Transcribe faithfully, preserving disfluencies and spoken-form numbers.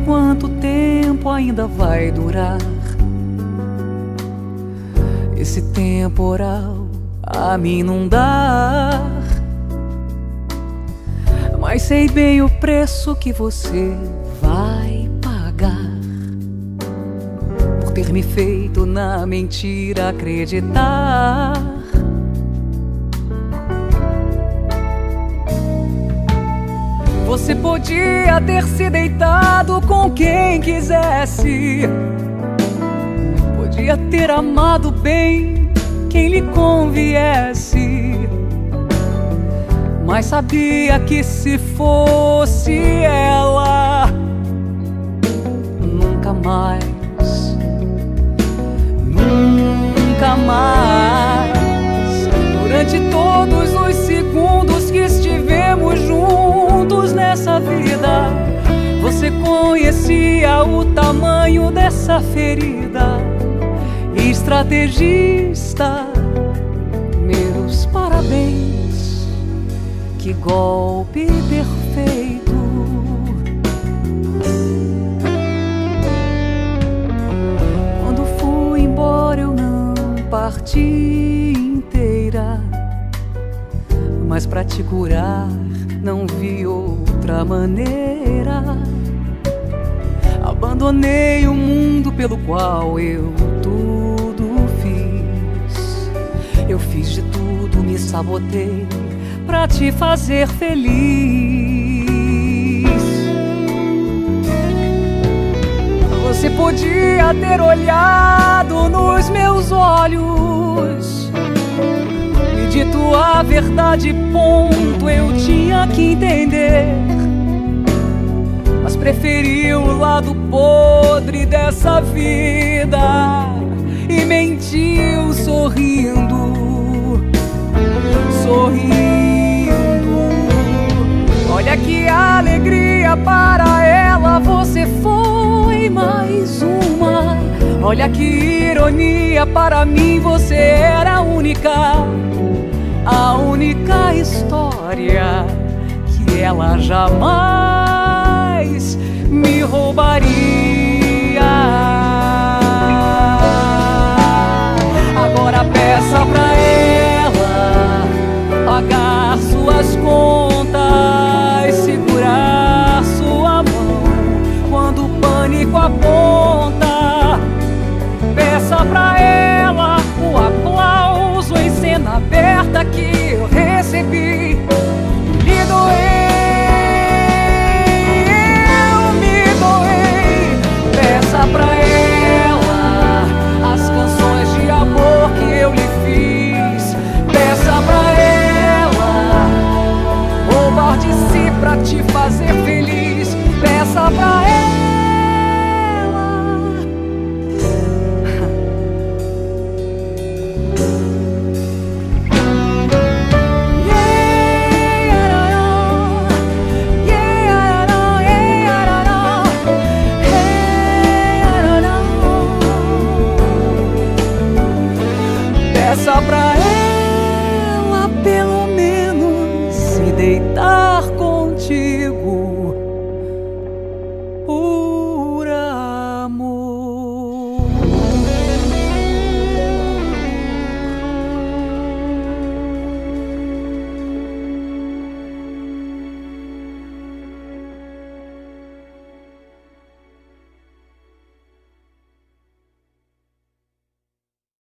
quanto tempo ainda vai durar esse temporal a me inundar. Mas sei bem o preço que você vai pagar por ter me feito na mentira acreditar. Você podia ter se deitado com quem quisesse, podia ter amado bem quem lhe conviesse, mas sabia que se fosse ela, nunca mais, nunca mais. Durante todos os segundos que estivemos juntos nessa vida, você conhecia o tamanho dessa ferida. Estrategista, meus parabéns, que golpe perfeito. Quando fui embora eu não parti inteira, mas pra te curar não vi outra maneira. Abandonei o mundo pelo qual eu tudo fiz. Eu fiz de tudo, me sabotei pra te fazer feliz. Você podia ter olhado nos meus olhos, me dito a verdade, ponto, eu tinha que entender. Mas preferi o lado podre dessa vida e mentiu sorrindo, sorrindo. Olha que alegria para ela, você foi mais uma. Olha que ironia, para mim você era a única, a única história que ela jamais me roubaria. Agora peça pra ela pagar suas contas, segurar sua mão quando o pânico aponta. Peça pra ela o aplauso em cena aberta que eu recebi. Me doei, pra ela as canções de amor que eu lhe fiz. Peça pra ela roubar de si pra te fazer feliz. Peça pra ela. Peça pra ela.